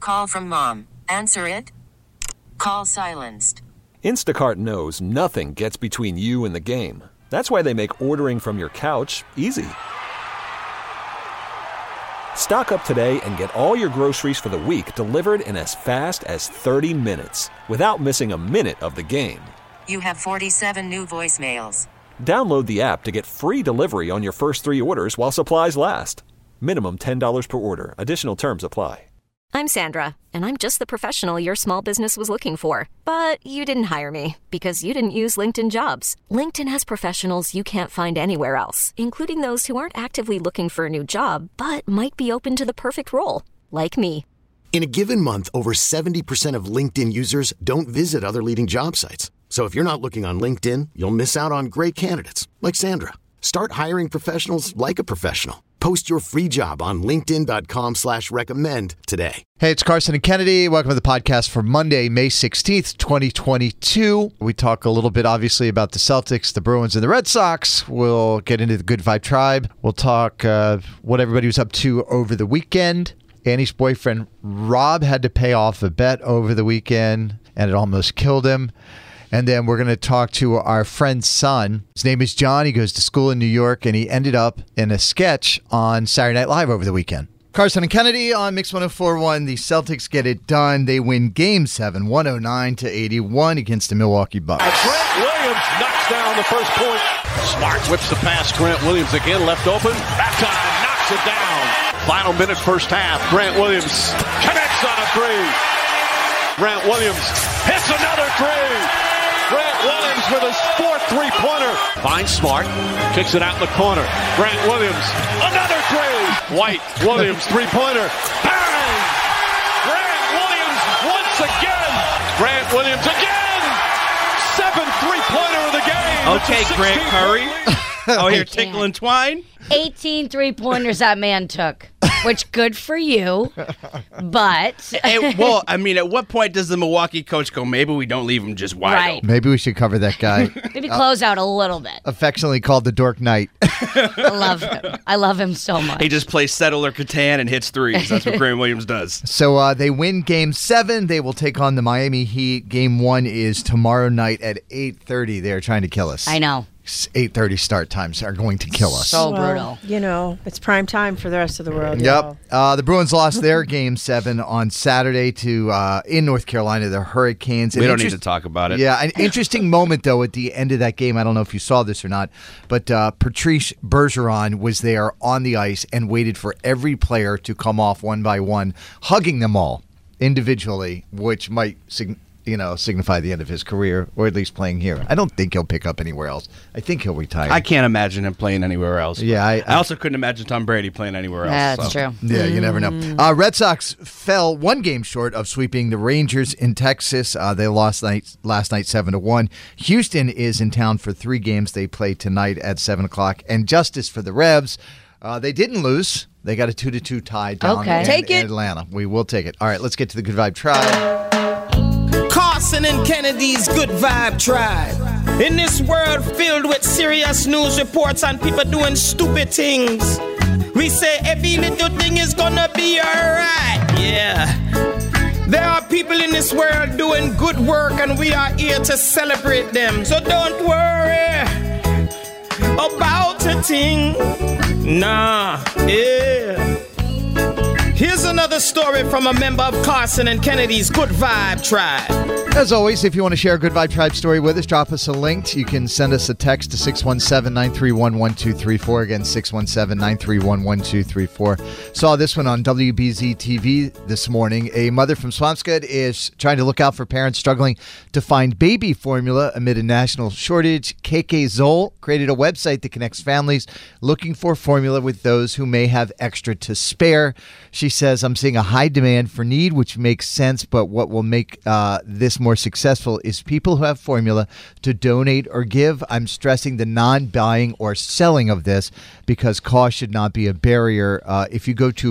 call from mom. Answer it. Call silenced. Instacart knows nothing gets between you and the game. That's why they make ordering from your couch easy. Stock up today and get all your groceries for the week delivered in as fast as 30 minutes without missing a minute of the game. You have 47 new voicemails. Download the app to get free delivery on your first 3 orders while supplies last. Minimum $10 per order. Additional terms apply. I'm Sandra, and I'm just the professional your small business was looking for. But you didn't hire me because you didn't use LinkedIn Jobs. LinkedIn has professionals you can't find anywhere else, including those who aren't actively looking for a new job, but might be open to the perfect role, like me. In a given month, over 70% of LinkedIn users don't visit other leading job sites. So if you're not looking on LinkedIn, you'll miss out on great candidates like Sandra. Start hiring professionals like a professional. Post your free job on linkedin.com/recommend today. Hey, it's Carson and Kennedy. Welcome to the podcast for Monday, May 16th, 2022. We talk a little bit, obviously, about the Celtics, the Bruins, and the Red Sox. We'll get into the Good Vibe Tribe. We'll talk what everybody was up to over the weekend. Annie's boyfriend, Rob, had to pay off a bet over the weekend, and it almost killed him. And then we're going to talk to our friend's son. His name is John. He goes to school in New York, and he ended up in a sketch on Saturday Night Live over the weekend. Carson and Kennedy on Mix 104.1. The Celtics get it done. They win Game 7, 109-81 against the Milwaukee Bucks. Grant Williams knocks down the first point. Smart whips the pass. Grant Williams again left open. That time knocks it down. Final minute, first half. Grant Williams connects on a three. Grant Williams hits another three. Grant Williams with his fourth three-pointer. Finds Smart. Kicks it out in the corner. Grant Williams. Another three. White. Williams. Three-pointer. Bang! Grant Williams once again. Grant Williams again. 7th three-pointer of the game. Okay, Grant Curry. Oh, here, Tickle and Twine. 18 three-pointers that man took, which good for you, but... Well, I mean, at what point does the Milwaukee coach go, maybe we don't leave him just wide open? Maybe we should cover that guy. Maybe close out a little bit. Affectionately called the Dork Knight. I love him. I love him so much. He just plays Settler Catan and hits threes. That's what Grant Williams does. So they win Game 7. They will take on the Miami Heat. Game 1 is tomorrow night at 8:30. They're trying to kill us. I know. 8:30 start times are going to kill us. So brutal. You know, it's prime time for the rest of the world. Yep. The Bruins lost their Game 7 on Saturday to in North Carolina, the Hurricanes. We don't need to talk about it. Yeah, an interesting moment, though, at the end of that game. I don't know if you saw this or not, but Patrice Bergeron was there on the ice and waited for every player to come off one by one, hugging them all individually, which might signify the end of his career, or at least playing here. I don't think he'll pick up anywhere else. I think he'll retire. I can't imagine him playing anywhere else. Yeah, I also couldn't imagine Tom Brady playing anywhere else. Yeah, that's true. Yeah, you never know. Red Sox fell one game short of sweeping the Rangers in Texas. They lost last night 7-1. Houston is in town for 3 games. They play tonight at 7 o'clock. And justice for the Revs. They didn't lose. They got a 2-2 tie down in Atlanta. We will take it. All right, let's get to the Good Vibe Tribe. Carson and Kennedy's Good Vibe Tribe. In this world filled with serious news reports and people doing stupid things, we say every little thing is gonna be alright. Yeah. There are people in this world doing good work and we are here to celebrate them. So don't worry about a thing. Nah, yeah. Here's another story from a member of Carson and Kennedy's Good Vibe Tribe. As always, if you want to share a Good Vibe Tribe story with us, drop us a link. You can send us a text to 617-931-1234. Again, 617-931-1234. Saw this one on WBZ TV this morning. A mother from Swampscott is trying to look out for parents struggling to find baby formula amid a national shortage. KK Zoll created a website that connects families looking for formula with those who may have extra to spare. She says, I'm seeing a high demand for need, which makes sense, but what will make this more more successful is people who have formula to donate or give. I'm stressing the non-buying or selling of this because cost should not be a barrier. If you go to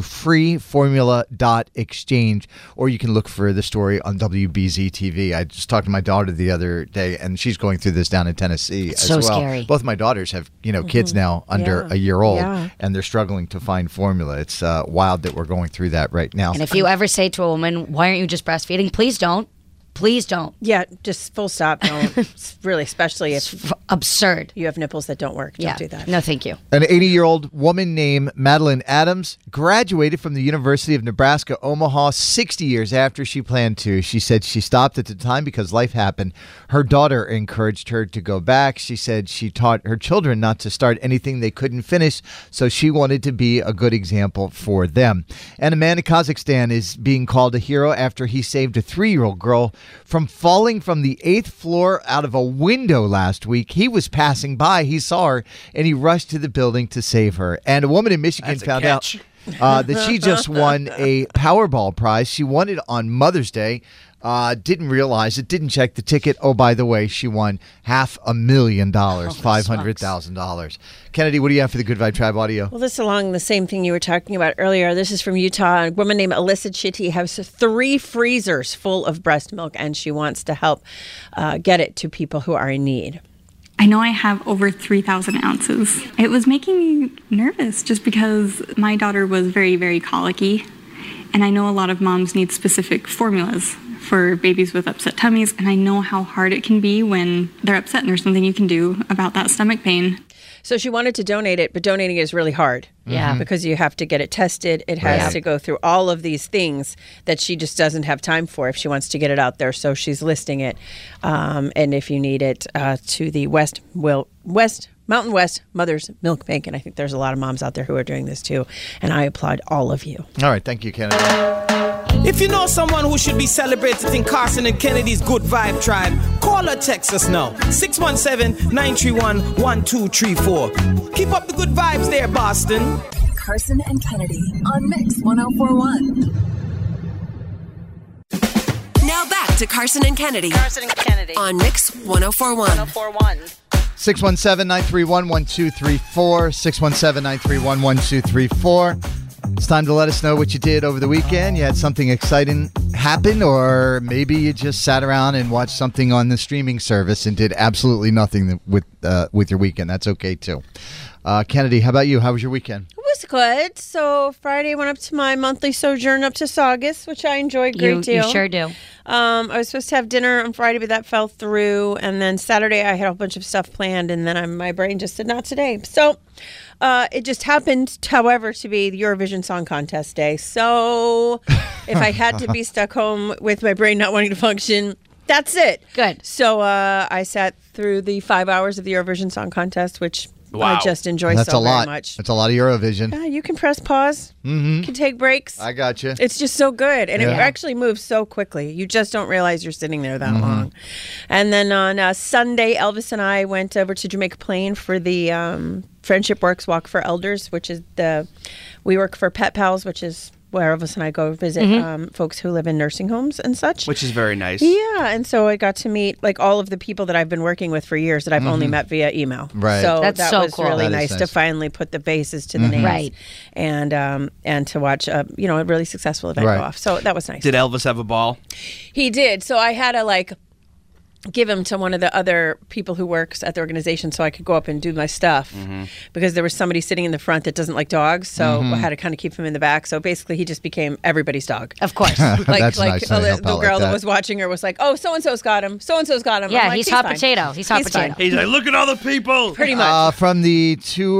freeformula.exchange, or you can look for the story on WBZ TV. I just talked to my daughter the other day, and she's going through this down in Tennessee as so well. Scary. Both my daughters have, kids now under a year old, and they're struggling to find formula. It's wild that we're going through that right now. And if you ever say to a woman, why aren't you just breastfeeding? Please don't. Please don't. Yeah, just full stop. Don't. Really, especially if It's absurd. you have nipples that don't work. Don't do that. No, thank you. An 80-year-old woman named Madeline Adams graduated from the University of Nebraska, Omaha, 60 years after she planned to. She said she stopped at the time because life happened. Her daughter encouraged her to go back. She said she taught her children not to start anything they couldn't finish, so she wanted to be a good example for them. And a man in Kazakhstan is being called a hero after he saved a 3-year-old girl from falling from the 8th floor out of a window last week. He was passing by. He saw her, and he rushed to the building to save her. And a woman in Michigan found out that she just won a Powerball prize. She won it on Mother's Day. Didn't realize it, didn't check the ticket. Oh, by the way, she won $500,000, $500,000. Kennedy, what do you have for the Good Vibe Tribe audio? Well, this is along the same thing you were talking about earlier. This is from Utah. A woman named Alyssa Chitty has 3 freezers full of breast milk, and she wants to help get it to people who are in need. I know I have over 3,000 ounces. It was making me nervous just because my daughter was very, very colicky. And I know a lot of moms need specific formulas for babies with upset tummies. And I know how hard it can be when they're upset and there's something you can do about that stomach pain. So she wanted to donate it, but donating it is really hard. Yeah. Because you have to get it tested. It has to go through all of these things that she just doesn't have time for if she wants to get it out there. So she's listing it. And if you need it, to the Mountain West Mother's Milk Bank. And I think there's a lot of moms out there who are doing this too. And I applaud all of you. All right. Thank you, Kennedy. If you know someone who should be celebrated in Carson and Kennedy's Good Vibe Tribe, call or text us now. 617-931-1234. Keep up the good vibes there, Boston. Carson and Kennedy on Mix 1041. Now back to Carson and Kennedy. On Mix 1041. 617-931-1234. 617-931-1234. It's time to let us know what you did over the weekend. You had something exciting happen, or maybe you just sat around and watched something on the streaming service and did absolutely nothing with your weekend. That's okay, too. Kennedy, how about you? How was your weekend? It was good. So Friday went up to my monthly sojourn up to Saugus, which I enjoyed a great deal. You sure do. I was supposed to have dinner on Friday, but that fell through. And then Saturday I had a whole bunch of stuff planned, and then my brain just said not today. So it just happened, however, to be the Eurovision Song Contest day. So if I had to be stuck home with my brain not wanting to function, that's it. Good. So I sat through the 5 hours of the Eurovision Song Contest, which I just enjoy That's so a lot. very much. That's a lot of Eurovision. Yeah, you can press pause. You can take breaks. I got you. It's just so good. And it actually moves so quickly. You just don't realize you're sitting there that long. And then on Sunday, Elvis and I went over to Jamaica Plain for the Friendship Works Walk for Elders, which is we work for Pet Pals, which is where Elvis and I go visit folks who live in nursing homes and such. Which is very nice. Yeah, and so I got to meet all of the people that I've been working with for years that I've only met via email. Right. So That's that so was cool. really That nice is to finally put the faces to the names. Right. And to watch a really successful event go off. So that was nice. Did Elvis have a ball? He did. So I had to give him to one of the other people who works at the organization so I could go up and do my stuff because there was somebody sitting in the front that doesn't like dogs, so I had to kind of keep him in the back. So basically he just became everybody's dog. Of course. That's nice. The girl that was watching her was like, oh, so-and-so's got him. So-and-so's got him. Yeah, I'm he's like, hot fine. potato. He's hot potato. fine. He's like, look at all the people. Pretty much. From the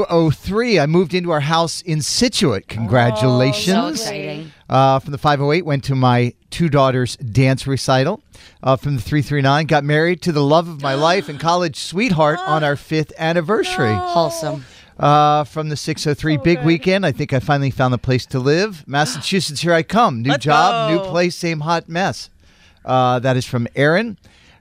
203, I moved into our house in Scituate. Congratulations. So exciting. From the 508, went to my 2 daughters' dance recital. From the 339, got married to the love of my life and college sweetheart on our 5th anniversary. Wholesome. From the 603, big weekend. I think I finally found a place to live. Massachusetts, here I come. New job, new place, same hot mess. That is from Aaron.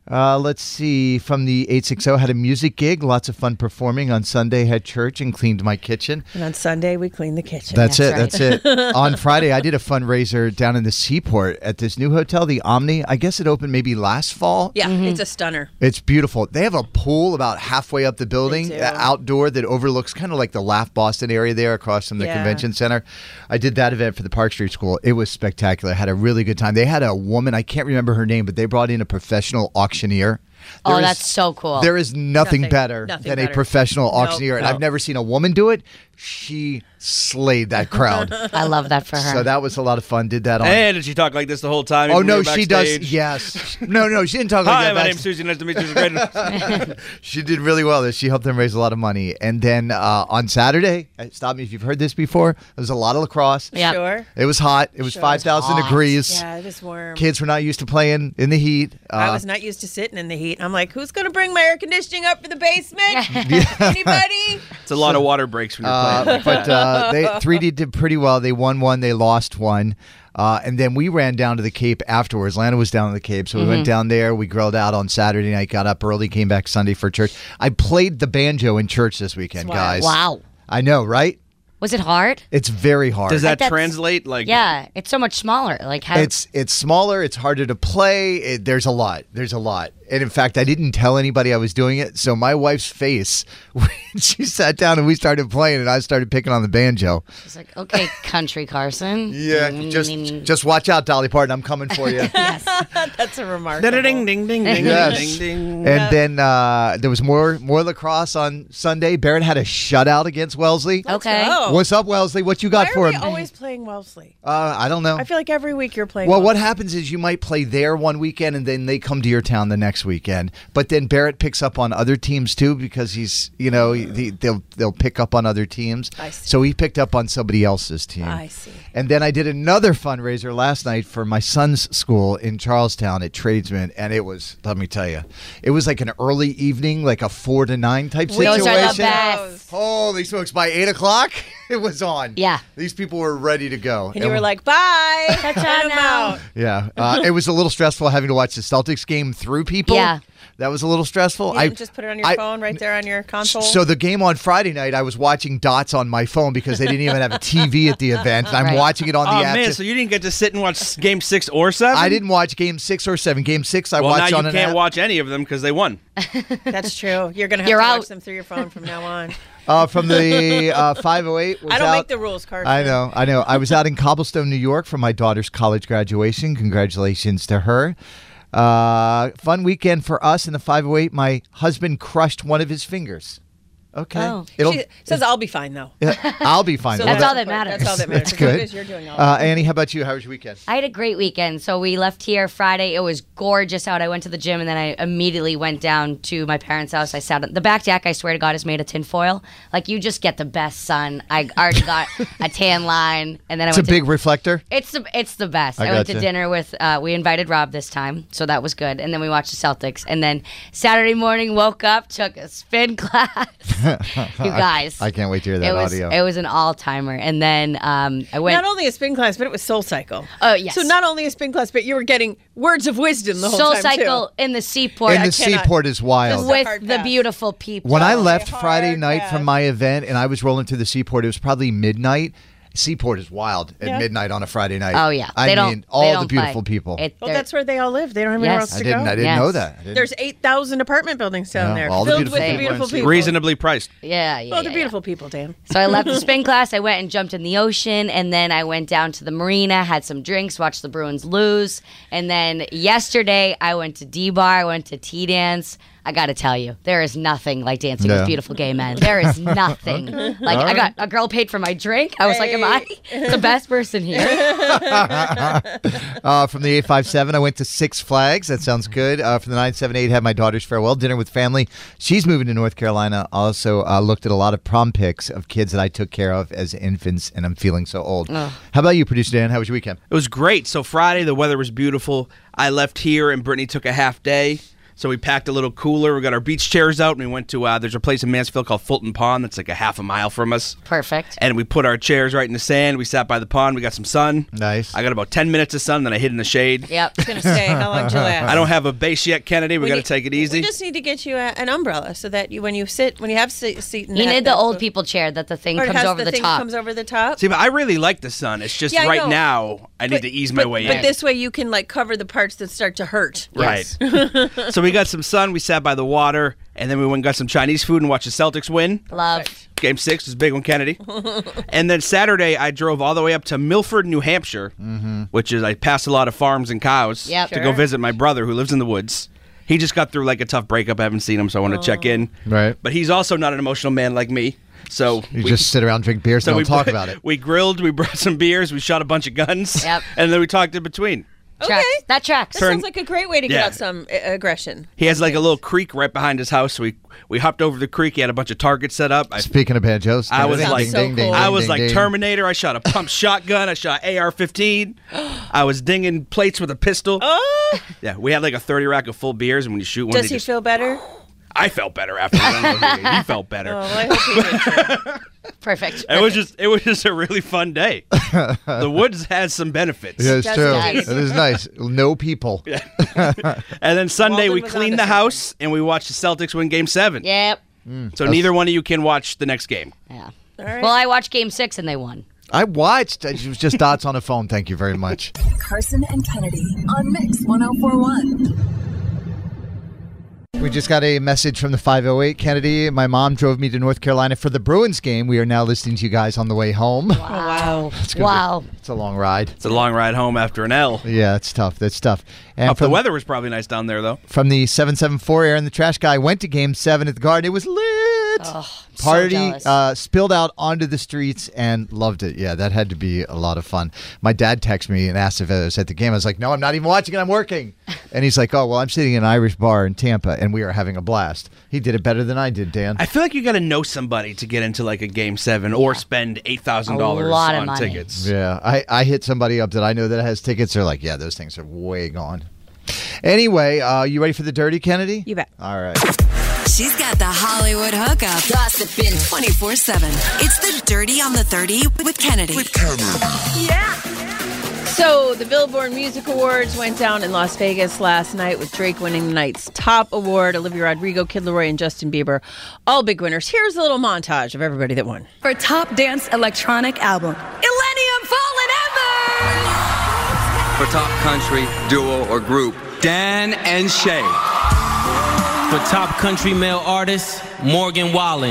Let's see. From the 860, had a music gig. Lots of fun performing. On Sunday, had church and cleaned my kitchen. And on Sunday, we cleaned the kitchen. That's it. right. That's it. On Friday, I did a fundraiser down in the Seaport at this new hotel, the Omni. I guess it opened maybe last fall. Yeah, it's a stunner. It's beautiful. They have a pool about halfway up the building, They do. outdoor, that overlooks kind of like the Laugh Boston area there across from the convention center. I did that event for the Park Street School. It was spectacular. I had a really good time. They had a woman, I can't remember her name, but they brought in a professional auctioneer. That's so cool. There is nothing better than a professional auctioneer, and I've never seen a woman do it. She slayed that crowd. I love that for her. So that was a lot of fun. Did that on. And did she talk like this the whole time? Oh, even when no, we were she does. backstage? Yes. No, she didn't talk like Hi, that. my name's Susie. Nice to meet you. Great. She did really well. She helped them raise a lot of money. And then on Saturday, stop me if you've heard this before, there was a lot of lacrosse. Yeah. Sure. It was hot. It was 5,000 degrees. Yeah, it was warm. Kids were not used to playing in the heat. I was not used to sitting in the heat. I'm like, who's going to bring my air conditioning up for the basement? Anybody? It's a lot of water breaks when you're playing. But 3D did pretty well. They won one. They lost one. And then we ran down to the Cape afterwards. Lana was down in the Cape, so we went down there. We grilled out on Saturday night, got up early, came back Sunday for church. I played the banjo in church this weekend, guys. Wow. I know, right? Was it hard? It's very hard. Does that That's- translate? Like, Yeah, it's so much smaller. Like how? It's smaller. It's harder to play. There's a lot. And in fact, I didn't tell anybody I was doing it. So my wife's face when she sat down and we started playing, and I started picking on the banjo. It's like, okay, country Carson. Yeah, just watch out, Dolly Parton. I'm coming for you. That's a remarkable. Ding, ding, ding, ding, Yes. ding, ding. And then there was more lacrosse on Sunday. Barrett had a shutout against Wellesley. Okay. Oh. What's up, Wellesley? What you got Why for are we him? always playing Wellesley? I don't know. I feel like every week you're playing Well, what Wellesley. happens is you might play there one weekend and then they come to your town the next weekend. But then Barrett picks up on other teams too because he's, they'll pick up on other teams. I see. So he picked up on somebody else's team. I see. And then I did another fundraiser last night for my son's school in Charlestown at Tradesman, and it was, let me tell you, it was like an early evening, like a 4 to 9 type situation. Those are the best. Holy smokes! By 8 o'clock, it was on. Yeah. These people were ready to go. And you were like, bye. Touch on I'm now. out. Yeah, it was a little stressful having to watch the Celtics game through people. Yeah. That was a little stressful. You didn't just put it on your phone right there on your console? So the game on Friday night, I was watching dots on my phone because they didn't even have a TV at the event. And I'm Right. watching it on the Oh, app. man, so you didn't get to sit and watch Game 6 or 7? I didn't watch Game 6 or 7. Game 6 I Well, watched now on you an can't app. watch any of them because they won. That's true. You're going to have You're to out. watch them through your phone from now on. From the 508. Was I don't out. make the rules, Carson. I know. I was out in Cobblestone, New York for my daughter's college graduation. Congratulations to her. Fun weekend for us in the 508. My husband crushed one of his fingers. Okay. Oh. She says I'll be fine, though. I'll be fine. So with That's that. all that matters. That's all that matters. That's As long good. as you're doing all right. Annie, how about you? How was your weekend? I had a great weekend. So we left here Friday. It was gorgeous out. I went to the gym and then I immediately went down to my parents' house. I sat on the back deck. I swear to God, is made of tinfoil. Like you just get the best sun. I already got a tan line, and then It's I a went big reflector. It's the best. I I went to gotcha. dinner with. We invited Rob this time, so that was good. And then we watched the Celtics. And then Saturday morning, woke up, took a spin class. You guys, I can't wait to hear that audio. It was an all timer. And then I went. Not only a spin class, but it was Soul Cycle. Oh yes. So not only a spin class, but you were getting words of wisdom the whole Soul time, Cycle too. in the Seaport. In the cannot- Seaport is wild. Just hard with the pass. beautiful people. When I Oh, left hard Friday night pass. from my event and I was rolling to the Seaport, it was probably midnight. Seaport is wild at Yeah. midnight on a Friday night. Oh yeah, I they mean, they all don't the beautiful play. people. Well, They're- that's where they all live. They don't have anywhere Yes. else I to didn't go. know Yes. that. I didn't- There's 8,000 apartment buildings down Yeah, there, all the filled beautiful with the people. beautiful people. Reasonably priced. yeah. Well, the yeah. beautiful people, Dan. So I left the spin class. I went and jumped in the ocean, and then I went down to the marina, had some drinks, watched the Bruins lose, and then yesterday I went to D-Bar, I went to T-Dance. I got to tell you, there is nothing like dancing No. with beautiful gay men. There is nothing. Like, I got a girl paid for my drink. I was like, am I the best person here? From the 857, I went to Six Flags. That sounds good. From the 978, had my daughter's farewell dinner with family. She's moving to North Carolina. Also looked at a lot of prom pics of kids that I took care of as infants, and I'm feeling so old. How about you, producer Dan? How was your weekend? It was great. So Friday, the weather was beautiful. I left here, and Brittany took a half day. So we packed a little cooler. We got our beach chairs out, and we went to, there's a place in Mansfield called Fulton Pond that's like a half a mile from us. Perfect. And we put our chairs right in the sand. We sat by the pond. We got some sun. Nice. I got about 10 minutes of sun, then I hid in the shade. Yep. I was going to say, how long did you last? I don't have a base yet, Kennedy. We got to take it easy. We just need to get you an umbrella so that when you have seat in You need the old people chair that the thing comes over the top. Comes over the top. See, but I really like the sun. It's just right now I need to ease my way in. But this way you can like cover the parts that start to hurt. Right. So we got some sun. We sat by the water, and then we went and got some Chinese food and watched the Celtics win. Love. Game 6 was a big one, Kennedy. And then Saturday, I drove all the way up to Milford, New Hampshire, which is, I passed a lot of farms and cows to go visit my brother who lives in the woods. He just got through like a tough breakup. I haven't seen him, so I want to check in. Right. But he's also not an emotional man like me. So you just sit around, drink beers, and don't talk about it. We grilled, we brought some beers, we shot a bunch of guns, and then we talked in between. Okay. That tracks. That sounds like a great way to get out some aggression. He has like a little creek right behind his house. So we hopped over the creek. He had a bunch of targets set up. Speaking of banjos, I was like, I was like ding. Terminator. I shot a pump shotgun. I shot AR-15. I was dinging plates with a pistol. Oh! Yeah, we had like a 30 rack of full beers, and when you shoot one, does he feel better? I felt better after that. He felt better. Oh, well, I hope he did. Perfect. It was just a really fun day. The woods has some benefits. Yeah, it's true. It is nice. No people. And then Sunday we cleaned the house and we watched the Celtics win Game 7. Yep. So neither one of you can watch the next game. Yeah. All right. Well, I watched Game 6 and they won. I watched. It was just dots on a phone. Thank you very much. Carson and Kennedy on Mix 104.1. We just got a message from the 508. Kennedy, my mom drove me to North Carolina for the Bruins game. We are now listening to you guys on the way home. Wow. Wow. It's a long ride. It's a long ride home after an L. Yeah, it's tough. That's tough. And the weather was probably nice down there, though. From the 774, Aaron the Trash Guy went to Game 7 at the Garden. It was lit. Oh, Party so spilled out onto the streets and loved it. Yeah, that had to be a lot of fun. My dad texted me and asked if I was at the game. I was like, no, I'm not even watching it. I'm working. And he's like, oh, well, I'm sitting in an Irish bar in Tampa, and we are having a blast. He did it better than I did, Dan. I feel like you got to know somebody to get into like a Game 7 or spend $8,000 on money. tickets. Yeah, I hit somebody up that I know that has tickets. They're like, yeah, those things are way gone. Anyway, you ready for the dirty, Kennedy? You bet. All right. She's got the Hollywood hookup. Gossiping 24/7. It's the Dirty on the 30 with Kennedy. Yeah. So the Billboard Music Awards went down in Las Vegas last night with Drake winning the night's top award. Olivia Rodrigo, Kid Laroi, and Justin Bieber, all big winners. Here's a little montage of everybody that won. For Top Dance Electronic Album, Millennium Fallen Ever! For Top Country, Duo, or Group, Dan and Shay. For Top Country Male Artist, Morgan Wallen.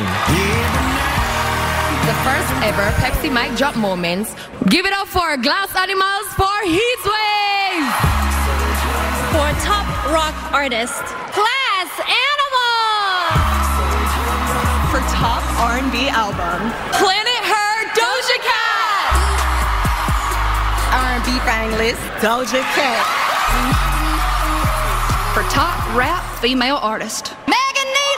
The first ever Pepsi mic drop moments. Give it up for Glass Animals for Heatwave. For Top Rock Artist, Glass Animals. For Top R&B Album, Planet Her, Doja Cat. R&B Fangless, Doja Cat. For Top Rap Female Artist, Megan Thee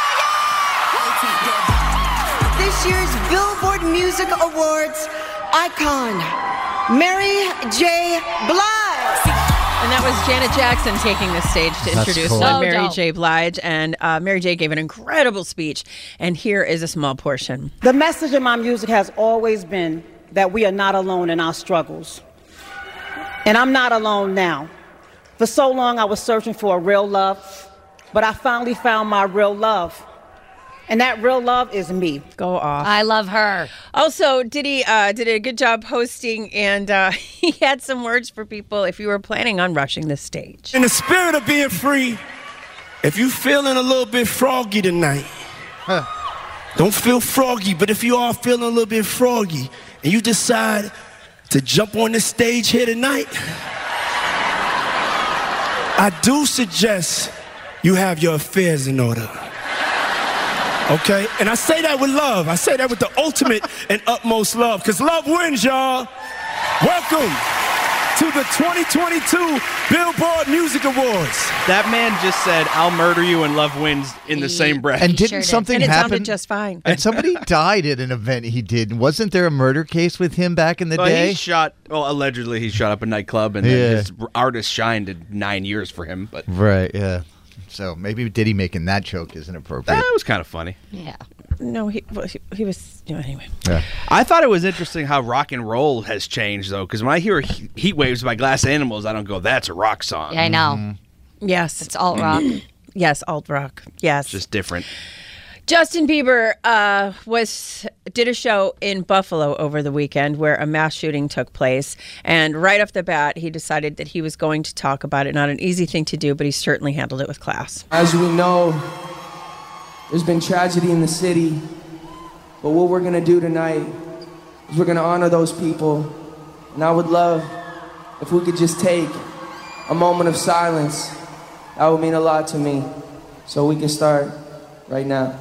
Stallion. This year's Billboard Music Awards icon, Mary J. Blige. And that was Janet Jackson taking the stage to introduce cool. Mary J. Blige. And Mary J. gave an incredible speech. And here is a small portion. The message of my music has always been that we are not alone in our struggles. And I'm not alone now. For so long, I was searching for a real love, but I finally found my real love. And that real love is me. Go off. I love her. Also, did a good job hosting, and he had some words for people if you were planning on rushing the stage. In the spirit of being free, if you feeling a little bit froggy tonight, don't feel froggy, but if you are feeling a little bit froggy, and you decide to jump on this stage here tonight, I do suggest you have your affairs in order. Okay? And I say that with love. I say that with the ultimate and utmost love, because love wins, y'all. Welcome to the 2022 Billboard Music Awards. That man just said, I'll murder you and love wins in the same breath. And didn't something and it happen? sounded just fine. And somebody died at an event he did. Wasn't there a murder case with him back in the day? Allegedly he shot up a nightclub, and then his artist shined in 9 years for him. But right, yeah. So maybe Diddy making that joke isn't appropriate. That was kind of funny. Yeah. No, he was, anyway. Yeah. I thought it was interesting how rock and roll has changed, though, because when I hear Heat Waves by Glass Animals, I don't go, that's a rock song. Yeah, I know. Mm-hmm. Yes. It's alt rock. Yes, alt rock. Yes. Just different. Justin Bieber did a show in Buffalo over the weekend where a mass shooting took place. And right off the bat, he decided that he was going to talk about it. Not an easy thing to do, but he certainly handled it with class. As we know, there's been tragedy in the city. But what we're going to do tonight is we're going to honor those people. And I would love if we could just take a moment of silence. That would mean a lot to me. So we can start right now.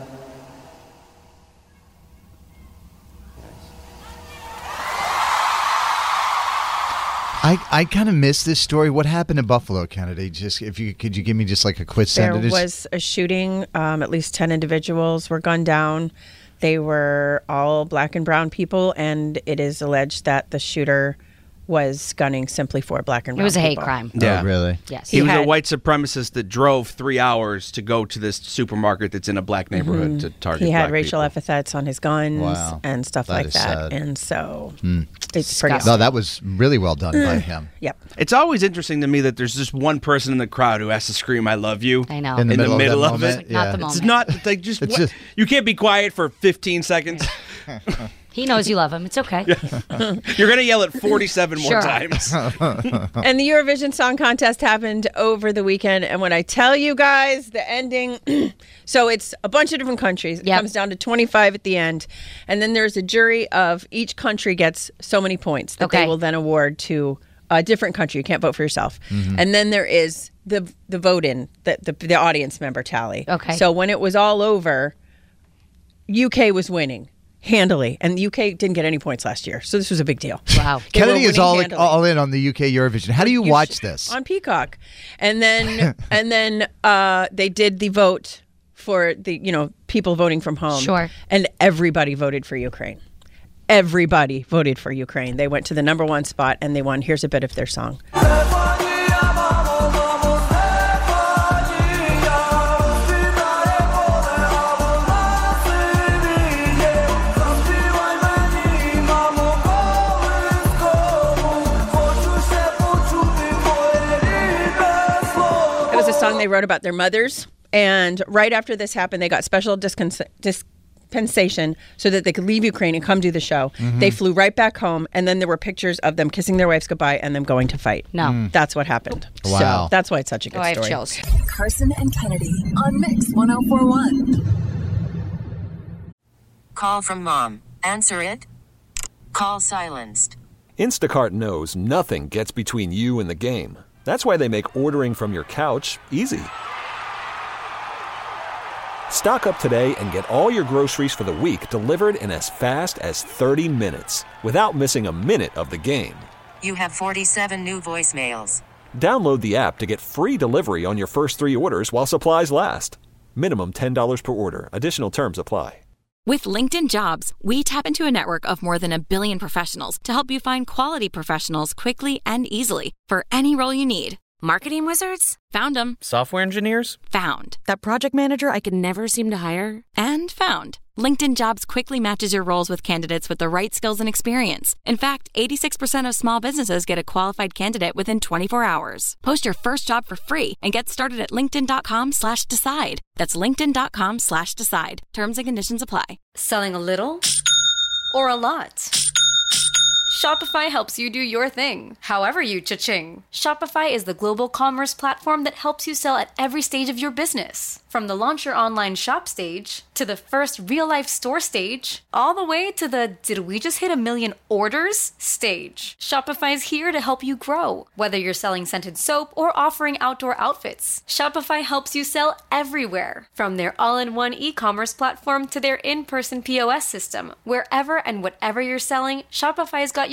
I kind of missed this story. What happened in Buffalo, Kennedy? Could you give me just like a quick sentence? There was a shooting. At least 10 individuals were gunned down. They were all black and brown people, and it is alleged that the shooter was gunning simply for black and brown people. It was a hate crime. Yeah. Oh, really? Yes. He was a white supremacist that drove 3 hours to go to this supermarket that's in a black neighborhood to target He had black racial people. epithets on his guns Wow. and stuff That like is that. sad. And so it's pretty No, that was really well done by him. Yep. It's always interesting to me that there's just one person in the crowd who has to scream "I love you." I know. In the middle of that of moment, it. yeah. Not the moment. It's not like just, It's just- you can't be quiet for 15 seconds. He knows you love him. It's okay. You're gonna yell it 47 more Sure. times. And the Eurovision Song Contest happened over the weekend. And when I tell you guys the ending, so it's a bunch of different countries. It comes down to 25 at the end. And then there's a jury of each country gets so many points that they will then award to a different country. You can't vote for yourself. And then there is the vote-in, the audience member tally. Okay. So when it was all over, UK was winning handily, and the UK didn't get any points last year, so this was a big deal. Wow. They were Kennedy is winning all handily. in on the UK Eurovision. How do you watch this? On Peacock, and then they did the vote for the people voting from home. Sure. And everybody voted for Ukraine. Everybody voted for Ukraine. They went to the number one spot and they won. Here's a bit of their song. It was a song they wrote about their mothers. And right after this happened, they got special dispensation so that they could leave Ukraine and come do the show. They flew right back home, and then there were pictures of them kissing their wives goodbye and them going to fight. No. That's what happened. Wow. So that's why it's such a good I have story. chills. Carson and Kennedy on Mix 104.1. Call from mom. Answer it. Call silenced. Instacart knows nothing gets between you and the game. That's why they make ordering from your couch easy. Stock up today and get all your groceries for the week delivered in as fast as 30 minutes without missing a minute of the game. You have 47 new voicemails. Download the app to get free delivery on your first 3 orders while supplies last. Minimum $10 per order. Additional terms apply. With LinkedIn Jobs, we tap into a network of more than 1 billion professionals to help you find quality professionals quickly and easily for any role you need. Marketing wizards? Found them. Software engineers? Found. That project manager I could never seem to hire? And found. LinkedIn Jobs quickly matches your roles with candidates with the right skills and experience. In fact, 86% of small businesses get a qualified candidate within 24 hours. Post your first job for free and get started at linkedin.com/decide. That's linkedin.com/decide. Terms and conditions apply. Selling a little or a lot? Shopify helps you do your thing, however you cha-ching. Shopify is the global commerce platform that helps you sell at every stage of your business. From the launch your online shop stage, to the first real-life store stage, all the way to the did we just hit 1 million orders stage. Shopify is here to help you grow. Whether you're selling scented soap or offering outdoor outfits, Shopify helps you sell everywhere. From their all-in-one e-commerce platform to their in-person POS system, wherever and whatever you're selling, Shopify's got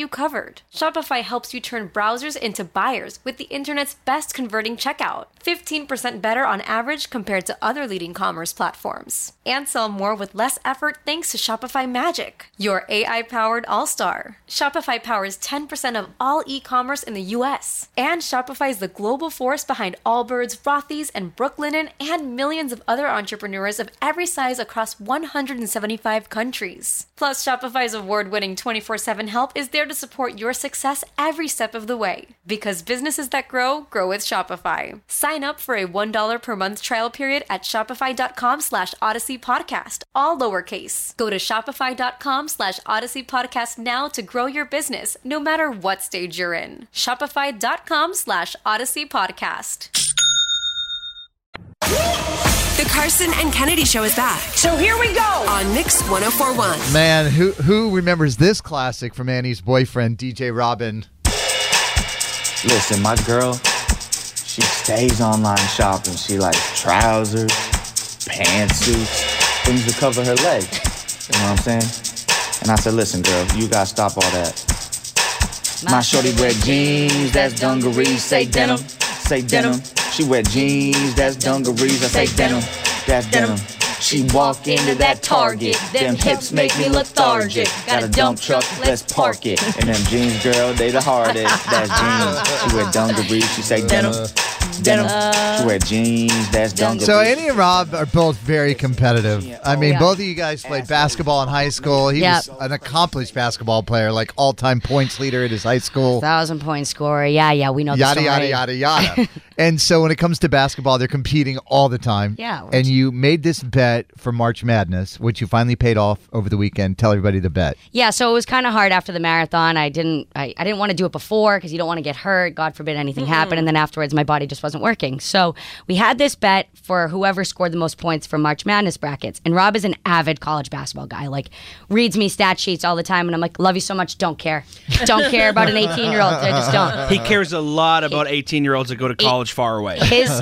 you covered. Shopify helps you turn browsers into buyers with the internet's best converting checkout. 15% better on average compared to other leading commerce platforms. And sell more with less effort thanks to Shopify Magic, your AI-powered all-star. Shopify powers 10% of all e-commerce in the U.S. And Shopify is the global force behind Allbirds, Rothy's, and Brooklinen, and millions of other entrepreneurs of every size across 175 countries. Plus, Shopify's award-winning 24/7 help is there to support your success every step of the way. Because businesses that grow, grow with Shopify. Sign up for a $1 per month trial period at shopify.com/Odyssey Podcast, all lowercase. Go to shopify.com/Odyssey Podcast now to grow your business, no matter what stage you're in. Shopify.com/Odyssey Podcast. The Carson and Kennedy Show is back. So here we go. On Mix 104.1. Man, who remembers this classic from Annie's boyfriend, DJ Robin? Listen, my girl, she stays online shopping. She likes trousers, pantsuits, things to cover her legs. You know what I'm saying? And I said, listen, girl, you gotta stop all that. My shorty wear jeans, that's dungarees, say denim, say denim. She wear jeans, that's dungarees, I say denim, that's denim. She walk into that Target, them hips make me lethargic. Got a dump truck, let's park it. And them jeans, girl, they the hardest, that's jeans. She wear dungarees, she say denim. Denim. She wear jeans, that's dungarees. So Annie and Rob are both very competitive. I mean, both of you guys played basketball in high school. He was an accomplished basketball player, like all-time points leader at his high school. 1,000-point scorer. Yeah, we know the story. Yada, yada. And so when it comes to basketball, they're competing all the time. Yeah. And you made this bet for March Madness, which you finally paid off over the weekend. Tell everybody the bet. Yeah, so it was kind of hard after the marathon. I didn't want to do it before because you don't want to get hurt. God forbid anything happen. And then afterwards, my body just wasn't working. So we had this bet for whoever scored the most points for March Madness brackets. And Rob is an avid college basketball guy. Like, reads me stat sheets all the time. And I'm like, love you so much. Don't care. Don't care about an 18-year-old. I just don't. He cares a lot about 18-year-olds that go to college far away.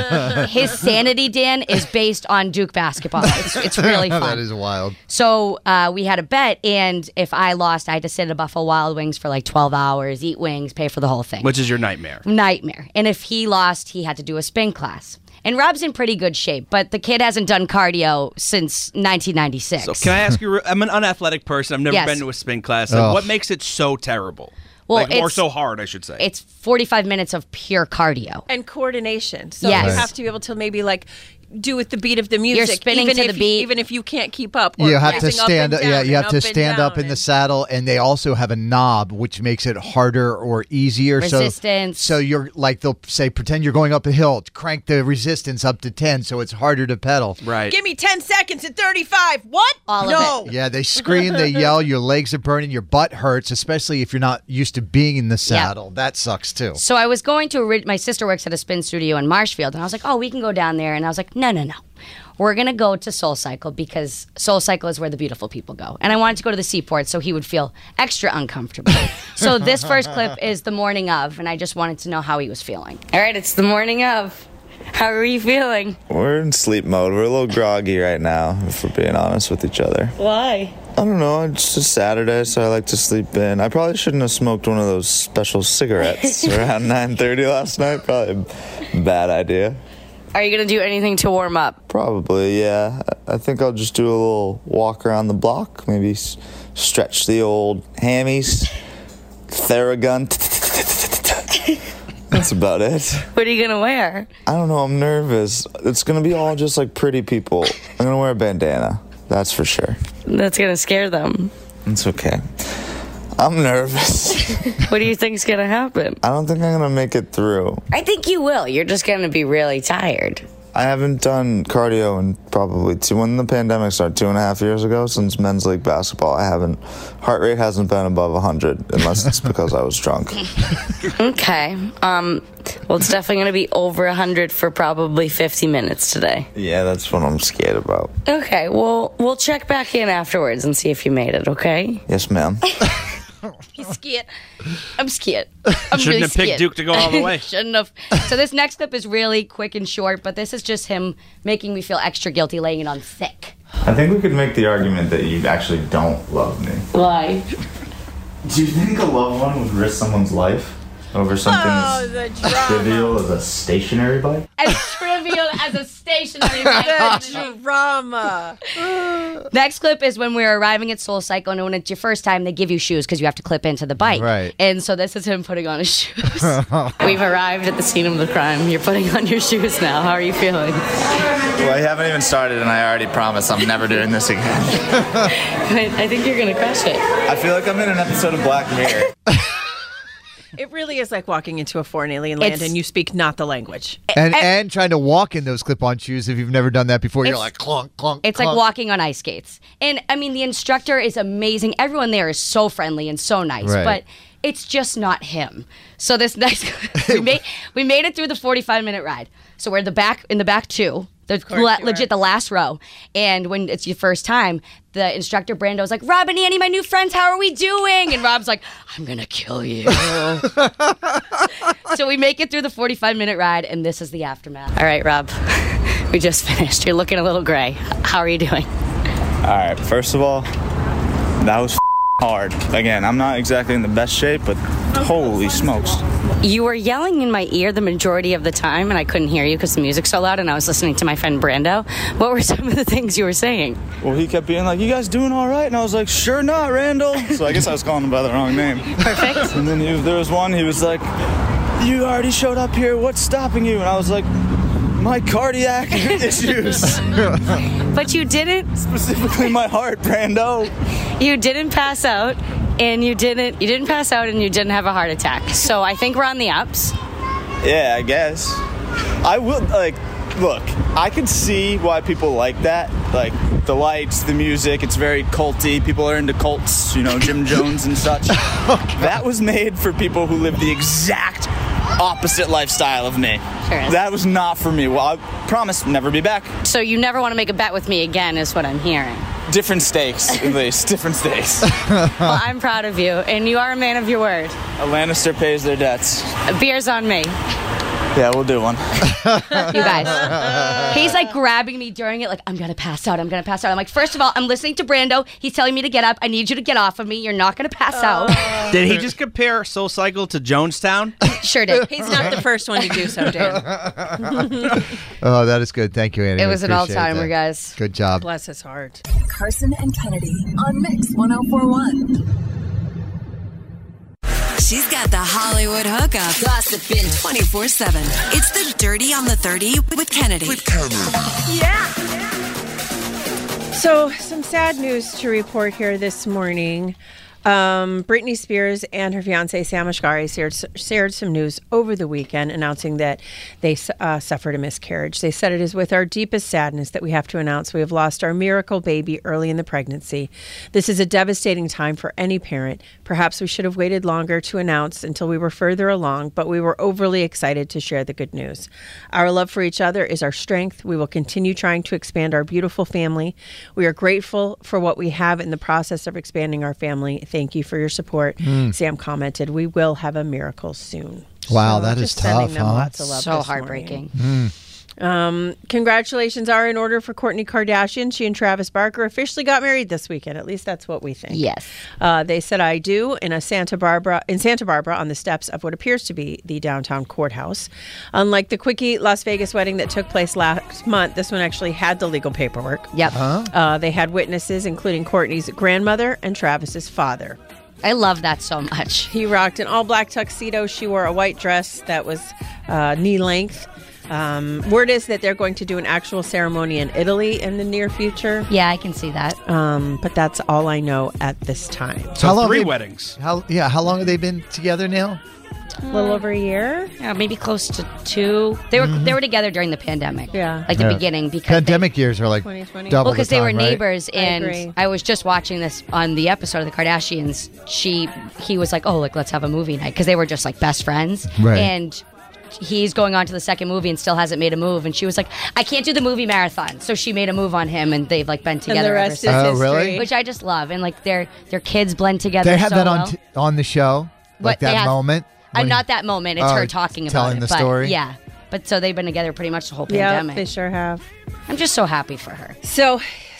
His sanity, Dan, is based on Duke basketball. It's really fun. That is wild. So we had a bet, and if I lost, I had to sit at Buffalo Wild Wings for like 12 hours, eat wings, pay for the whole thing. Which is your nightmare. Nightmare. And if he lost, he had to do a spin class. And Rob's in pretty good shape, but the kid hasn't done cardio since 1996. So can I ask you, I'm an unathletic person. I've never been to a spin class. Like, what makes it so terrible? Well, or so hard, I should say. It's 45 minutes of pure cardio. And coordination. So Yes. you have to be able to maybe like do with the beat of the music. You're spinning even to the beat. Even if you can't keep up. You have to stand up. Yeah, you have to stand up in the saddle, and they also have a knob, which makes it harder or easier. Resistance. So you're like, they'll say, pretend you're going up a hill, crank the resistance up to 10, so it's harder to pedal. Right. Give me 10 seconds at 35. What? All no. of it. Yeah, they scream, they yell, your legs are burning, your butt hurts, especially if you're not used to being in the saddle. That sucks too. So I was going to, my sister works at a spin studio in Marshfield, and I was like, oh, we can go down there. And I was like, no. We're going to go to Soul Cycle because Soul Cycle is where the beautiful people go. And I wanted to go to the Seaport so he would feel extra uncomfortable. So this first clip is the morning of, and I just wanted to know how he was feeling. All right, it's the morning of. How are you feeling? We're in sleep mode. We're a little groggy right now, if we're being honest with each other. Why? I don't know. It's a Saturday, so I like to sleep in. I probably shouldn't have smoked one of those special cigarettes around 9:30 last night. Probably a bad idea. Are you going to do anything to warm up? Probably, yeah. I think I'll just do a little walk around the block. Maybe stretch the old hammies. Theragun. That's about it. What are you going to wear? I don't know. I'm nervous. It's going to be all just like pretty people. I'm going to wear a bandana. That's for sure. That's going to scare them. It's okay. I'm nervous. What do you think's going to happen? I don't think I'm going to make it through. I think you will. You're just going to be really tired. I haven't done cardio in probably when the pandemic started 2.5 years ago, since men's league basketball. Heart rate hasn't been above 100, unless it's because I was drunk. Okay. Well, it's definitely going to be over 100 for probably 50 minutes today. Yeah, that's what I'm scared about. Okay, well, we'll check back in afterwards and see if you made it, okay? Yes, ma'am. He's scared. I'm scared. Shouldn't have picked Duke to go all the way. Shouldn't have. So this next clip is really quick and short, but this is just him making me feel extra guilty, laying it on thick. I think we could make the argument that you actually don't love me. Why? Do you think a loved one would risk someone's life over something as trivial as a stationary bike? As trivial as a stationary bike. The drama. Next clip is when we're arriving at Soul Cycle, and when it's your first time, they give you shoes because you have to clip into the bike. Right. And so this is him putting on his shoes. We've arrived at the scene of the crime. You're putting on your shoes now. How are you feeling? Well, I haven't even started, and I already promised I'm never doing this again. I think you're going to crush it. I feel like I'm in an episode of Black Mirror. It really is like walking into a foreign alien land and you speak not the language. And trying to walk in those clip-on shoes if you've never done that before. You're like clunk, clunk, It's clunk. like walking on ice skates. And, I mean, the instructor is amazing. Everyone there is so friendly and so nice. Right. But it's just not him. So this next... we made it through the 45-minute ride. So we're in the back two. Legit the last row. And when it's your first time, the instructor Brando's like, Rob and Annie, my new friends, how are we doing? And Rob's like, I'm going to kill you. So we make it through the 45-minute ride, and this is the aftermath. All right, Rob, we just finished. You're looking a little gray. How are you doing? All right, first of all, that was hard. Again, I'm not exactly in the best shape, but holy smokes. You were yelling in my ear the majority of the time, and I couldn't hear you because the music's so loud, and I was listening to my friend Brando. What were some of the things you were saying? Well, he kept being like, you guys doing all right? And I was like, sure not, Randall. So I guess I was calling him by the wrong name. Perfect. And then there was one, he was like, you already showed up here. What's stopping you? And I was like, my cardiac issues. But you didn't. Specifically my heart, Brando. You didn't pass out. And you didn't pass out, and you didn't have a heart attack. So I think we're on the ups. Yeah, I guess. I would, look, I could see why people like that. Like, the lights, the music, it's very culty. People are into cults, Jim Jones and such. That was made for people who live the exact opposite lifestyle of me. Sure. That was not for me. Well, I promise never be back. So you never want to make a bet with me again, is what I'm hearing. Different stakes, at least. Different stakes. Well, I'm proud of you, and you are a man of your word. A Lannister pays their debts. Beer's on me. Yeah, we'll do one. You guys. He's like grabbing me during it, like, I'm going to pass out. I'm like, first of all, I'm listening to Brando. He's telling me to get up. I need you to get off of me. You're not going to pass out. Did he just compare Soul Cycle to Jonestown? Sure did. He's not the first one to do so, Dan. Oh, that is good. Thank you, Annie. It was an all-timer, guys. Good job. Bless his heart. Carson and Kennedy on Mix 104.1. She's got the Hollywood hookup, gossiping 24/7. It's the Dirty on the 30 with Kennedy. Yeah. So, some sad news to report here this morning. Britney Spears and her fiancé Sam Asghari shared some news over the weekend announcing that they suffered a miscarriage. They said, it is with our deepest sadness that we have to announce we have lost our miracle baby early in the pregnancy. This is a devastating time for any parent. Perhaps we should have waited longer to announce until we were further along, but we were overly excited to share the good news. Our love for each other is our strength. We will continue trying to expand our beautiful family. We are grateful for what we have in the process of expanding our family. Thank you for your support. Sam commented, we will have a miracle soon. Wow, so that is tough, huh? Lots of love so heartbreaking. Congratulations are in order for Kourtney Kardashian. She and Travis Barker officially got married this weekend. At least that's what we think. Yes. They said I do in Santa Barbara on the steps of what appears to be the downtown courthouse. Unlike the quickie Las Vegas wedding that took place last month, this one actually had the legal paperwork. Yep. They had witnesses, including Kourtney's grandmother and Travis's father. I love that so much. He rocked an all-black tuxedo. She wore a white dress that was knee length. Word is that they're going to do an actual ceremony in Italy in the near future. Yeah, I can see that. But that's all I know at this time. So 3 weddings. How long have they been together now? A little over a year. Yeah, maybe close to 2. They were together during the pandemic. Yeah. Like the beginning. Because pandemic years are like 2020. double because the time, they were right? neighbors, and I was just watching this on the episode of the Kardashians. He was like, "Oh, let's have a movie night," because they were just like best friends. Right. And he's going on to the second movie and still hasn't made a move. And she was like, "I can't do the movie marathon," so she made a move on him, and they've like been together. And the rest is Oh, history. really? Which I just love, and like their kids blend together. They had so that well. on the show, like But they that have- moment. when- Not that moment. It's her talking about telling it. the but story? Yeah. But so they've been together pretty much the whole Yeah, pandemic. they sure have. I'm just so happy for her. So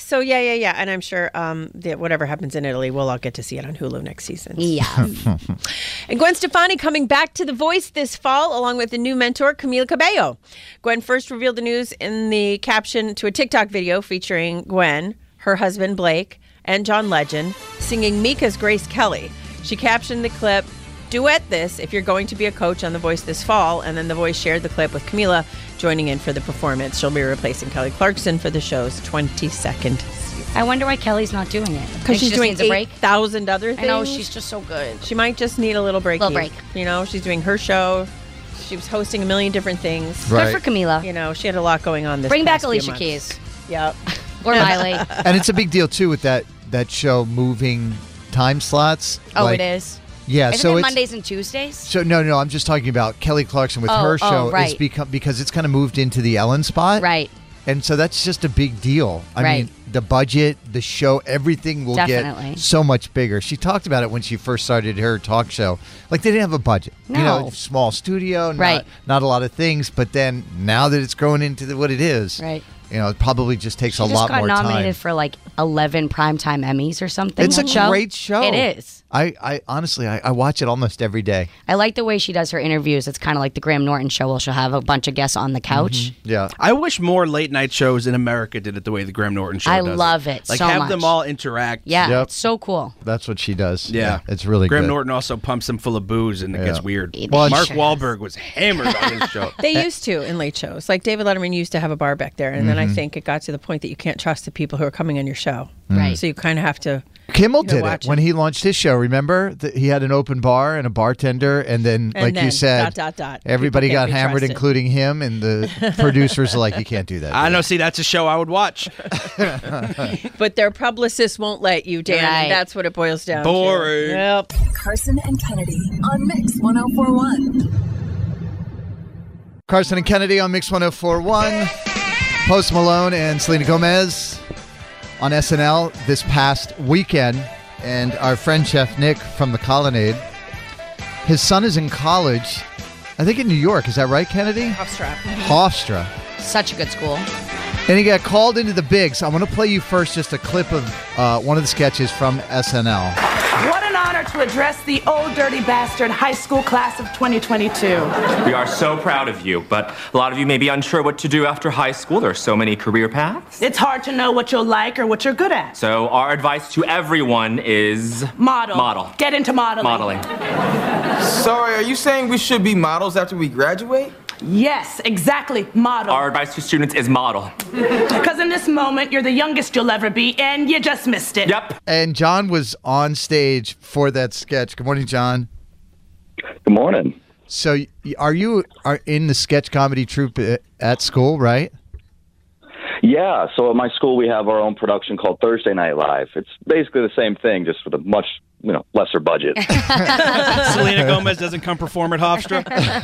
So yeah. And I'm sure that whatever happens in Italy, we'll all get to see it on Hulu next season. Yeah. And Gwen Stefani coming back to The Voice this fall, along with the new mentor, Camila Cabello. Gwen first revealed the news in the caption to a TikTok video featuring Gwen, her husband Blake, and John Legend singing Mika's Grace Kelly. She captioned the clip, "Duet this if you're going to be a coach on The Voice this fall," and then The Voice shared the clip with Camila joining in for the performance. She'll be replacing Kelly Clarkson for the show's 22nd season. I wonder why Kelly's not doing it. Because she's doing a break. 8,000 other things. I know, she's just so good. She might just need a little break. Little break. You know, she's doing her show. She was hosting a million different things. Right. Good for Camila. You know, she had a lot going on this Bring back past few Alicia months. Keys. Yep. Or Miley. And it's a big deal, too, with that show moving time slots. Oh, it is? Yeah. Isn't so it it's Mondays and Tuesdays? So no, I'm just talking about Kelly Clarkson with her show. right. It's become because it's kind of moved into the Ellen spot. Right. And so that's just a big deal. I mean, the budget, the show, everything will Definitely. get so much bigger. She talked about it when she first started her talk show. Like, they didn't have a budget. No. You know, small studio, not a lot of things. But then now that it's growing into what it is, you know, it probably just takes a lot more time. She just got nominated for like 11 Primetime Emmys or something. It's a great show. It is. I honestly, I watch it almost every day. I like the way she does her interviews. It's kind of like the Graham Norton show where she'll have a bunch of guests on the couch. Yeah. I wish more late night shows in America did it the way the Graham Norton show I does love it Like so have much. them all interact. Yeah, it's so cool. That's what she does. Yeah. It's really Graham good. Norton also pumps them full of booze and it gets weird. Well, Mark sure Wahlberg was hammered on his show. They used to in late shows. Like David Letterman used to have a bar back there. And then I think it got to the point that you can't trust the people who are coming on your show. Right. So you kind of have to. Kimmel you know, did it watch when he launched his show. Remember that he had an open bar and a bartender, and then, And like then you said, everybody People got can't be hammered, trusted. including him. And the producers are like, "You can't do that." I know. See, that's a show I would watch. But their publicists won't let you, Dan. Right. And that's what it boils down Boring. to. Yep. Carson and Kennedy on Mix 104.1. Carson and Kennedy on Mix 104.1. Post Malone and Selena Gomez on SNL this past weekend. And our friend Chef Nick from the Colonnade, his son is in college, I think in New York. Is that right, Kennedy? Hofstra. Hofstra. Such a good school. And he got called into the bigs. I want to play you first just a clip of one of the sketches from SNL. What an honor to address the old dirty bastard high school class of 2022. We are so proud of you, but a lot of you may be unsure what to do after high school. There are so many career paths. It's hard to know what you'll like or what you're good at. So our advice to everyone is... Model. Model. Get into modeling. Modeling. Sorry, are you saying we should be models after we graduate? Yes, exactly. Model. Our advice to students is model. Because in this moment, you're the youngest you'll ever be, and you just missed it. Yep. And John was on stage for that sketch. Good morning, John. Good morning. So are you in the sketch comedy troupe at school, right? Yeah, so at my school we have our own production called Thursday Night Live. It's basically the same thing, just with a much, lesser budget. Selena Gomez doesn't come perform at Hofstra?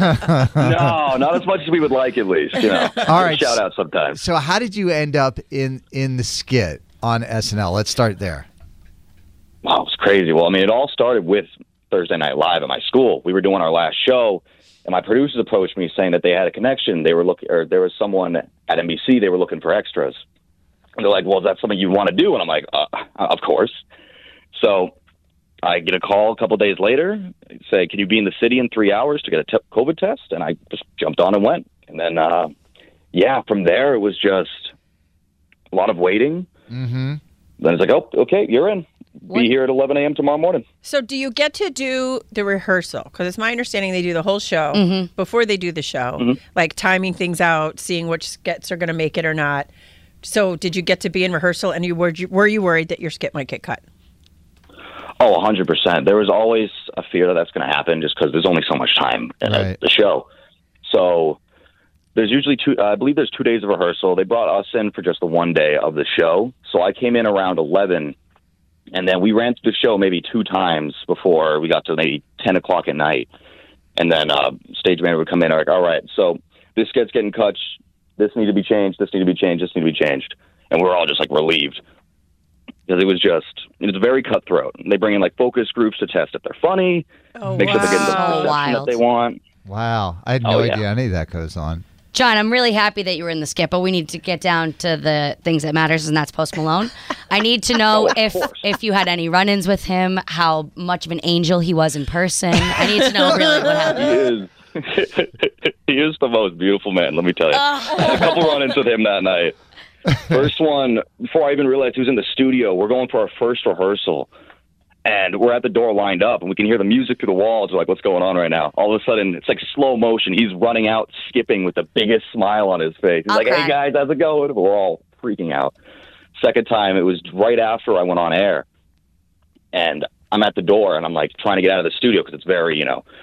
No, not as much as we would like, at least. All right. Shout out sometimes. So how did you end up in the skit on SNL? Let's start there. Wow, it was crazy. Well, it all started with Thursday Night Live at my school. We were doing our last show, and my producers approached me saying that they had a connection. They were there was someone at NBC. They were looking for extras. And they're like, "Well, is that something you want to do?" And I'm like, "Of course." So I get a call a couple days later, say, "Can you be in the city in 3 hours to get a COVID test?" And I just jumped on and went. And then, from there, it was just a lot of waiting. Mm-hmm. Then it's like, "Oh, okay, you're in. Be here at 11 a.m. tomorrow morning." So do you get to do the rehearsal? Because it's my understanding they do the whole show before they do the show, like timing things out, seeing which skits are going to make it or not. So did you get to be in rehearsal, and were you worried that your skit might get cut? Oh, 100%. There was always a fear that that's going to happen just because there's only so much time in the show. So there's usually I believe there's 2 days of rehearsal. They brought us in for just the one day of the show. So I came in around 11, and then we ran through the show maybe 2 times before we got to maybe 10 o'clock at night. And then stage manager would come in and like, "All right, so this sket's getting cut. This need to be changed. This need to be changed. This need to be changed." And we're all just like relieved. Because it's very cutthroat. They bring in like focus groups to test if they're funny, make sure they're getting the perception that they want. Wow. I had no idea any of that goes on. John, I'm really happy that you were in the skit, but we need to get down to the things that matters, and that's Post Malone. I need to know if you had any run-ins with him, how much of an angel he was in person. I need to know really what happened. He is the most beautiful man, let me tell you. I had a couple run-ins with him that night. First one, before I even realized he was in the studio, we're going for our first rehearsal. And we're at the door lined up, and we can hear the music through the walls. We're like, what's going on right now? All of a sudden, it's like slow motion. He's running out, skipping with the biggest smile on his face. He's like, hey, guys, how's it going? We're all freaking out. Second time, it was right after I went on air. And I'm at the door, and I'm like trying to get out of the studio because it's very,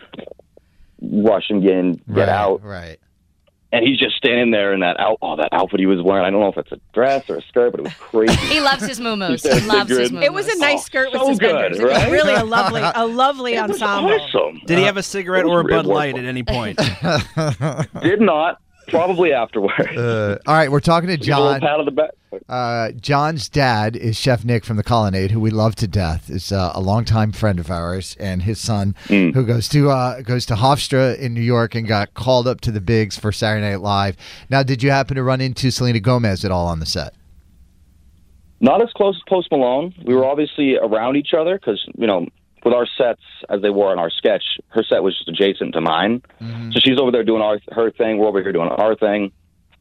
rush and get out. Right. And he's just standing there in that outfit he was wearing. I don't know if it's a dress or a skirt, but it was crazy. He loves his moo-moos. He loves his moo-moos. It was a nice skirt with suspenders. Good, right? It was really a lovely ensemble. Awesome. Did he have a cigarette or a Bud Light at any point? Did not. Probably afterwards. All right, we're talking to Give a little John. pat on the back. John's dad is Chef Nick from the Colonnade, who we love to death. Is a longtime friend of ours, and his son, who goes to Hofstra in New York and got called up to the bigs for Saturday Night Live. Now, did you happen to run into Selena Gomez at all on the set? Not as close as Post Malone. We were obviously around each other because, with our sets as they were in our sketch, her set was just adjacent to mine. So she's over there doing her thing. We're over here doing our thing.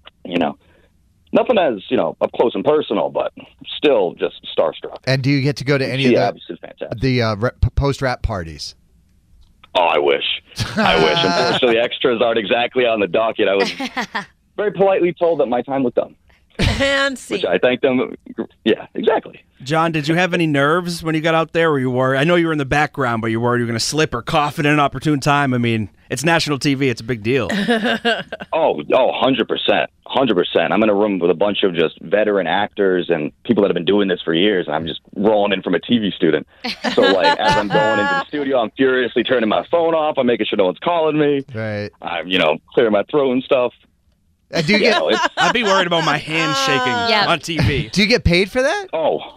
Nothing as, up close and personal, but still just starstruck. And do you get to go to any of the post-rap parties? Oh, I wish. Unfortunately, extras aren't exactly on the docket. I was very politely told that my time was done. And see. Which I thank them. Yeah, exactly. John, did you have any nerves when you got out there? Or you were? I know you were in the background, but you were going to slip or cough at an opportune time. I mean, it's national TV. It's a big deal. 100%. 100%. I'm in a room with a bunch of just veteran actors and people that have been doing this for years, and I'm just rolling in from a TV student. So, as I'm going into the studio, I'm furiously turning my phone off. I'm making sure no one's calling me. Right. I'm, clearing my throat and stuff. Do you get? I'd be worried about my hand shaking on TV. Do you get paid for that?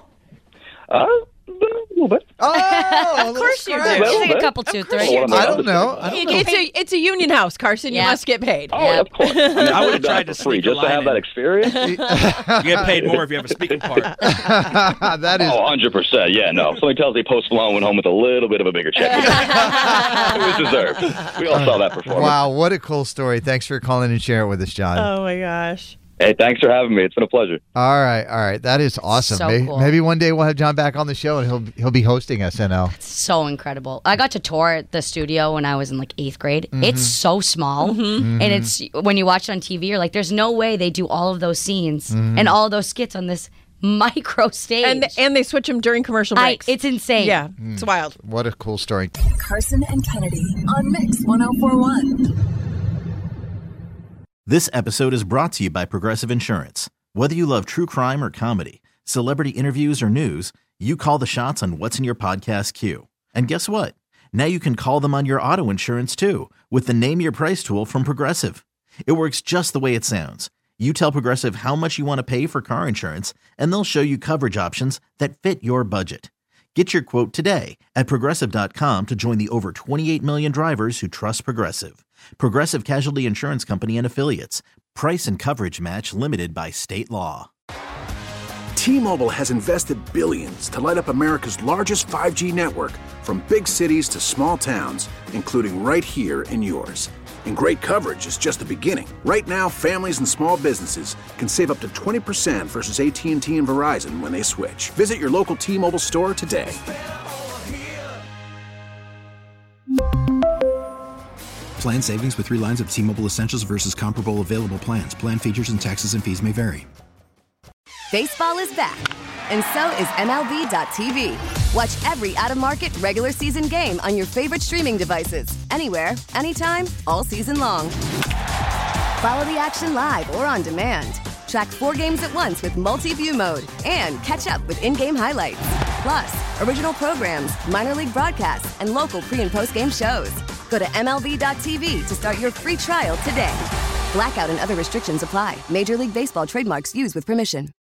A little bit. Oh, of course you do. I think a couple, 2, 3. I don't know. It's a union house, Carson. You must get paid. Oh, of course. I would have tried to free sneak just to have that experience. You get paid more if you have a speaking part. That is 100%. Yeah, no. If somebody tells me Post Malone went home with a little bit of a bigger check. It was deserved. We all saw that performance. Wow, what a cool story. Thanks for calling and sharing it with us, John. Oh, my gosh. Hey, thanks for having me. It's been a pleasure. All right. That is awesome. So maybe, cool. maybe one day we'll have John back on the show and he'll be hosting SNL. So incredible. I got to tour the studio when I was in 8th grade. It's so small. And it's when you watch it on TV, you're like, there's no way they do all of those scenes and all of those skits on this micro stage. And they switch them during commercial breaks. It's insane. Yeah, it's wild. What a cool story. Carson and Kennedy on Mix 104.1. This episode is brought to you by Progressive Insurance. Whether you love true crime or comedy, celebrity interviews or news, you call the shots on what's in your podcast queue. And guess what? Now you can call them on your auto insurance too with the Name Your Price tool from Progressive. It works just the way it sounds. You tell Progressive how much you want to pay for car insurance, and they'll show you coverage options that fit your budget. Get your quote today at Progressive.com to join the over 28 million drivers who trust Progressive. Progressive Casualty Insurance Company and Affiliates. Price and coverage match limited by state law. T-Mobile has invested billions to light up America's largest 5G network, from big cities to small towns, including right here in yours. And great coverage is just the beginning. Right now, families and small businesses can save up to 20% versus AT&T and Verizon when they switch. Visit your local T-Mobile store today. Plan savings with 3 lines of T-Mobile Essentials versus comparable available plans. Plan features and taxes and fees may vary. Baseball is back, and so is MLB.tv. Watch every out-of-market regular season game on your favorite streaming devices, anywhere, anytime, all season long. Follow the action live or on demand. Track 4 games at once with multi-view mode and catch up with in-game highlights. Plus, original programs, minor league broadcasts, and local pre- and post-game shows. Go to MLB.tv to start your free trial today. Blackout and other restrictions apply. Major League Baseball trademarks used with permission.